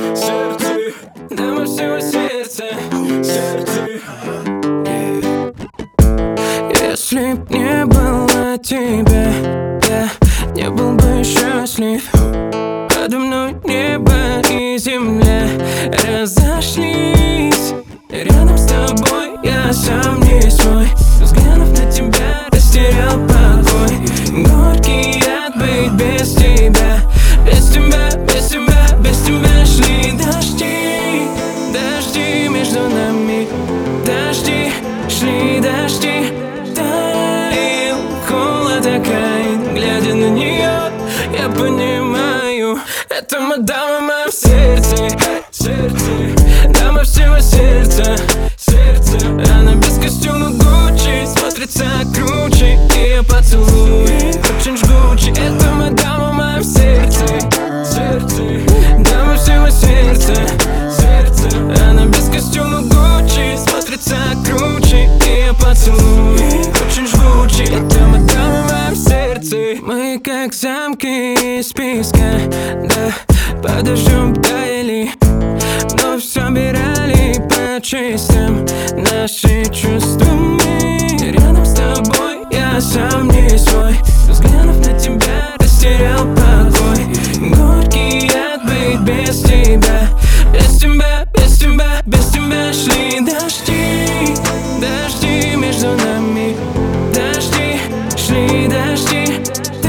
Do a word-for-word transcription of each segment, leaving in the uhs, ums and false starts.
сердце, дама всего сердца, сердце. Если б не было тебя, я не был бы счастлив. Подо мной небо и земля разошлись. Рядом с тобой я сам не свой. Взглянув на тебя, растерял покой. Горький яд быть без тебя. Без тебя, без тебя, без тебя шли дожди. Дожди между нами, дожди, шли дожди. Таял холод, такая, глядя на нее, я понимаю, это мадама в моем сердце, сердце, дама всего сердца, сердце. Она без костюма Гуччи смотрится круче, ее поцелуи очень жгучи. Это мадама в моем сердце, сердце, дама всего сердца, сердце. Она без костюма Гуччи смотрится круче, ее поцелуи очень жгучи. Это мадама в моем сердце. Мы как замки из песка, да, под дождем таяли, но собирали по частям наши чувствами. Рядом с тобой я сам не свой. Взглянув на тебя, растерял покой. Горький яд быть без тебя. Без тебя, без тебя, без тебя шли дожди. Дожди между нами, дожди, шли дожди.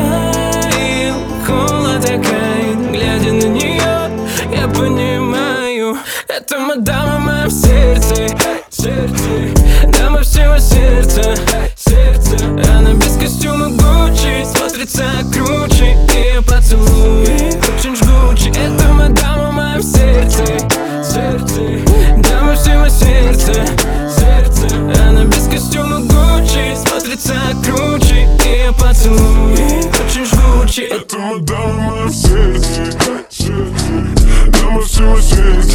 Таял холод, такая, глядя на нее, я понимаю, это мадама в моем сердце, сердце, дама всего сердца, сердце. Она без костюма Гуччи смотрится круче, ее поцелуи очень жгучи. Это мадама в моем сердце, сердце, дама всего сердца, сердце. Она без костюма Гуччи смотрится круче, ее поцелуи очень жгучи. Это мадама в моем сердце, сердце, дама всего сердца.